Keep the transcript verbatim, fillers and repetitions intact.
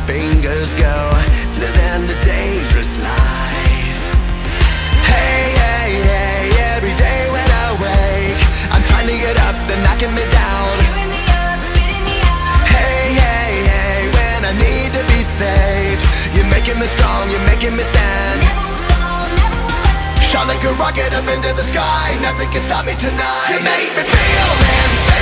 fingers go, living the dangerous life. Hey, hey, hey, every day when I wake, I'm trying to get up, they're knocking me down. Chewing me up, spitting me out. Hey, hey, hey, when I need to be saved, you're making me strong, you're making me stand. Never will fall, never will. Shot like a rocket up into the sky, nothing can stop me tonight. You make me feel and